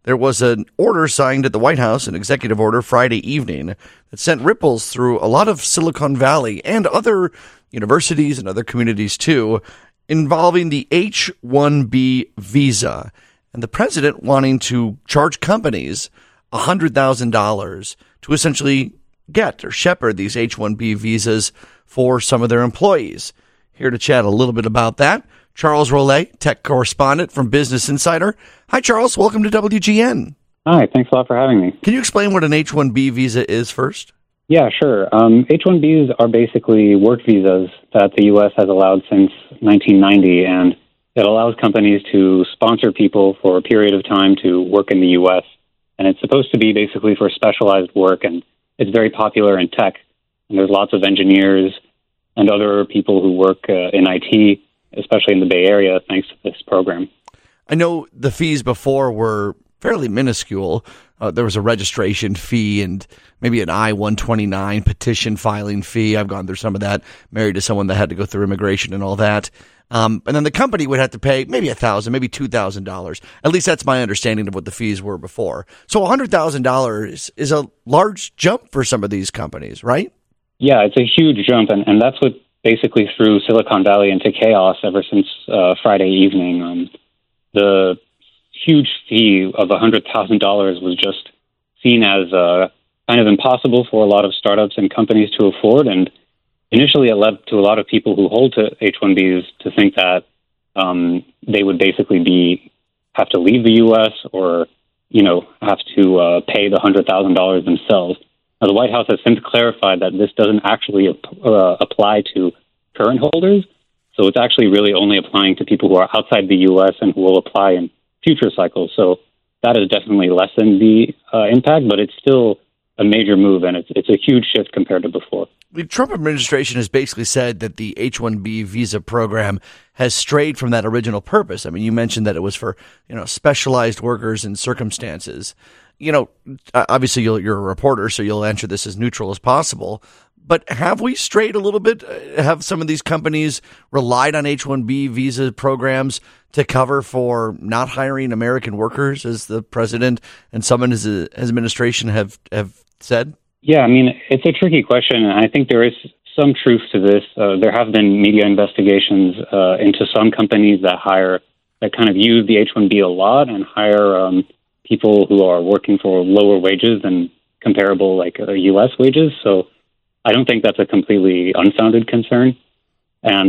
there was an order signed at the White House, an executive order Friday evening that sent ripples through a lot of Silicon Valley and other universities and other communities too, involving the H-1B visa and the president wanting to charge companies $100,000 to essentially get or shepherd these H-1B visas for some of their employees. Here to chat a little bit about that, Charles Rollet, tech correspondent from Business Insider. Hi, Charles. Welcome to WGN. Hi. Thanks a lot for having me. Can you explain what an H-1B visa is first? Yeah, sure. H-1Bs are basically work visas that the U.S. has allowed since 1990, and it allows companies to sponsor people for a period of time to work in the U.S., and it's supposed to be basically for specialized work, and it's very popular in tech, and there's lots of engineers and other people who work in IT, especially in the Bay Area, thanks to this program. I know the fees before were fairly minuscule. There was a registration fee and maybe an I-129 petition filing fee. I've gone through some of that, married to someone that had to go through immigration and all that. And then the company would have to pay maybe $1,000, maybe $2,000. At least that's my understanding of what the fees were before. So $100,000 is a large jump for some of these companies, right? Yeah, it's a huge jump, and that's what basically threw Silicon Valley into chaos ever since Friday evening. The huge fee of $100,000 was just seen as kind of impossible for a lot of startups and companies to afford, and initially it led to a lot of people who hold to H-1Bs to think that they would basically have to leave the U.S. or, have to pay the $100,000 themselves. Now, the White House has since clarified that this doesn't actually apply to current holders, so it's actually really only applying to people who are outside the U.S. and who will apply in future cycles. So that has definitely lessened the impact, but it's still a major move, and it's a huge shift compared to before. The Trump administration has basically said that the H-1B visa program has strayed from that original purpose. I mean, you mentioned that it was for, specialized workers and circumstances. Obviously you're a reporter, so you'll answer this as neutral as possible. But have we strayed a little bit? Have some of these companies relied on H-1B visa programs to cover for not hiring American workers, as the president and some in his administration have said? Yeah, I mean, it's a tricky question, and I think there is some truth to this. There have been media investigations into some companies that kind of use the H-1B a lot and hire people who are working for lower wages than comparable U.S. wages. So I don't think that's a completely unfounded concern. And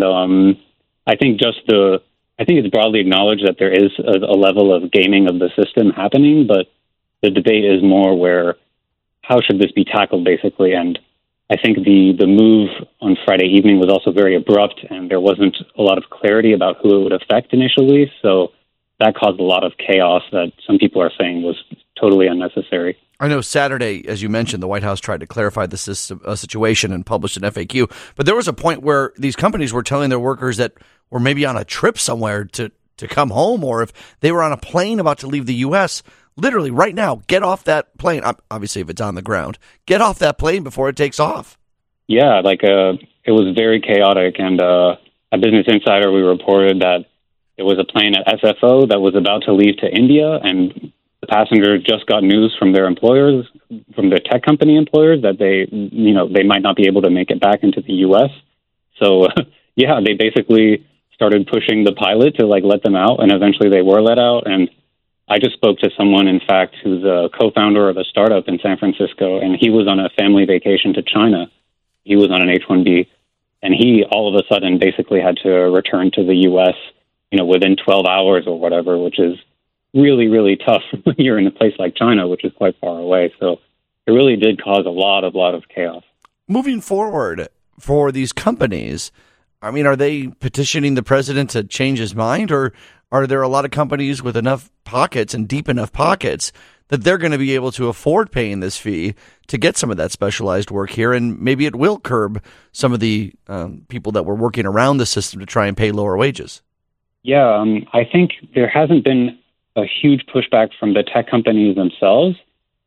I think it's broadly acknowledged that there is a level of gaming of the system happening, but the debate is more where how should this be tackled, basically. And I think the move on Friday evening was also very abrupt, and there wasn't a lot of clarity about who it would affect initially. So that caused a lot of chaos that some people are saying was totally unnecessary. I know Saturday, as you mentioned, the White House tried to clarify the situation and published an FAQ. But there was a point where these companies were telling their workers that were maybe on a trip somewhere to come home, or if they were on a plane about to leave the U.S., literally right now, get off that plane. Obviously, if it's on the ground, get off that plane before it takes off. Yeah, it was very chaotic. And at Business Insider, we reported that it was a plane at SFO that was about to leave to India, and the passengers just got news from their employers, from their tech company employers, that they might not be able to make it back into the U.S. So, they basically started pushing the pilot to let them out, and eventually they were let out. And I just spoke to someone, in fact, who's a co-founder of a startup in San Francisco, and he was on a family vacation to China. He was on an H-1B, and he all of a sudden basically had to return to the U.S., within 12 hours or whatever, which is really, really tough when you're in a place like China, which is quite far away. So it really did cause a lot of chaos. Moving forward for these companies, I mean, are they petitioning the president to change his mind, or are there a lot of companies with enough pockets and deep enough pockets that they're going to be able to afford paying this fee to get some of that specialized work here, and maybe it will curb some of the people that were working around the system to try and pay lower wages? Yeah, I think there hasn't been a huge pushback from the tech companies themselves.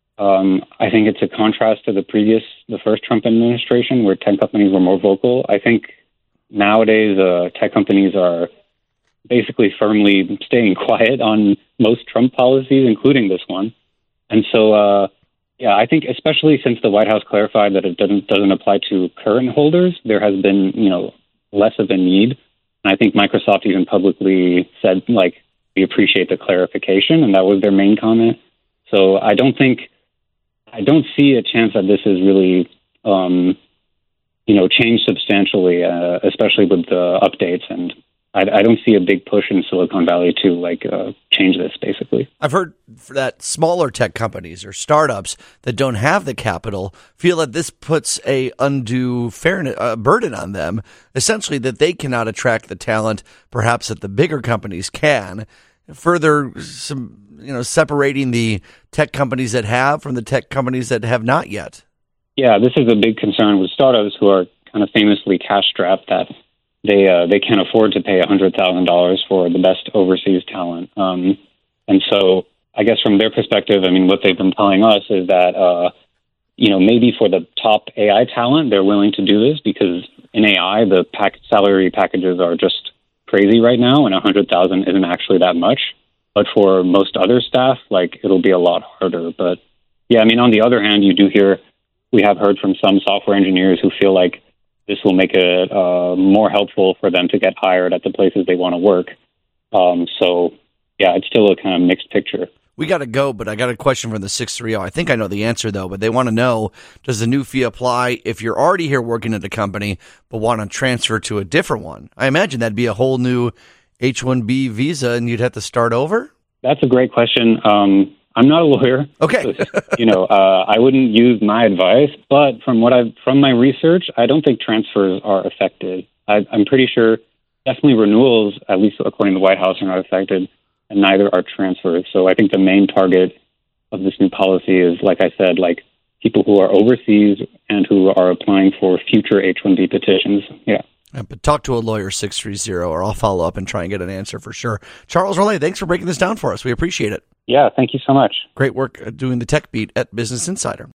I think it's a contrast to the first Trump administration, where tech companies were more vocal. I think nowadays tech companies are basically firmly staying quiet on most Trump policies, including this one. And so, yeah, I think especially since the White House clarified that it doesn't apply to current holders, there has been, less of a need. And I think Microsoft even publicly said, like, we appreciate the clarification, and that was their main comment. So I don't see a chance that this is really, changed substantially, especially with the updates. And I don't see a big push in Silicon Valley to change this, basically. I've heard that smaller tech companies or startups that don't have the capital feel that this puts a undue burden on them, essentially that they cannot attract the talent perhaps that the bigger companies can. Further, separating the tech companies that have from the tech companies that have not yet. Yeah, this is a big concern with startups who are kind of famously cash-strapped, that they can't afford to pay $100,000 for the best overseas talent. And so I guess from their perspective, I mean, what they've been telling us is that, maybe for the top AI talent, they're willing to do this because in AI, the salary packages are just crazy right now, and $100,000 isn't actually that much. But for most other staff, it'll be a lot harder. But yeah, I mean, on the other hand, we have heard from some software engineers who feel like this will make it more helpful for them to get hired at the places they want to work. So, yeah, it's still a kind of mixed picture. We got to go, but I got a question from the 630. I think I know the answer, though, but they want to know, does the new fee apply if you're already here working at a company but want to transfer to a different one? I imagine that'd be a whole new H-1B visa, and you'd have to start over? That's a great question. I'm not a lawyer. Okay. I wouldn't use my advice, but from my research, I don't think transfers are affected. I'm pretty sure definitely renewals, at least according to the White House, are not affected, and neither are transfers. So I think the main target of this new policy is, like I said, people who are overseas and who are applying for future H-1B petitions. Yeah. But talk to a lawyer, 630, or I'll follow up and try and get an answer for sure. Charles Rollet, thanks for breaking this down for us. We appreciate it. Yeah, thank you so much. Great work doing the tech beat at Business Insider.